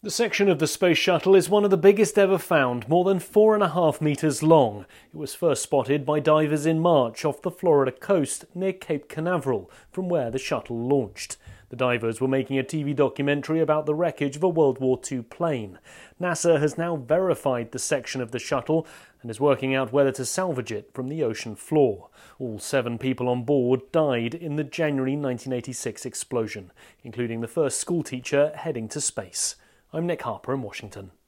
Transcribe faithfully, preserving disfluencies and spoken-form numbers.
The section of the Space Shuttle is one of the biggest ever found, more than four and a half metres long. It was first spotted by divers in March off the Florida coast near Cape Canaveral, from where the shuttle launched. The divers were making a T V documentary about the wreckage of a World War Two plane. NASA has now verified the section of the shuttle and is working out whether to salvage it from the ocean floor. All seven people on board died in the January nineteen eighty-six explosion, including the first schoolteacher heading to space. I'm Nick Harper in Washington.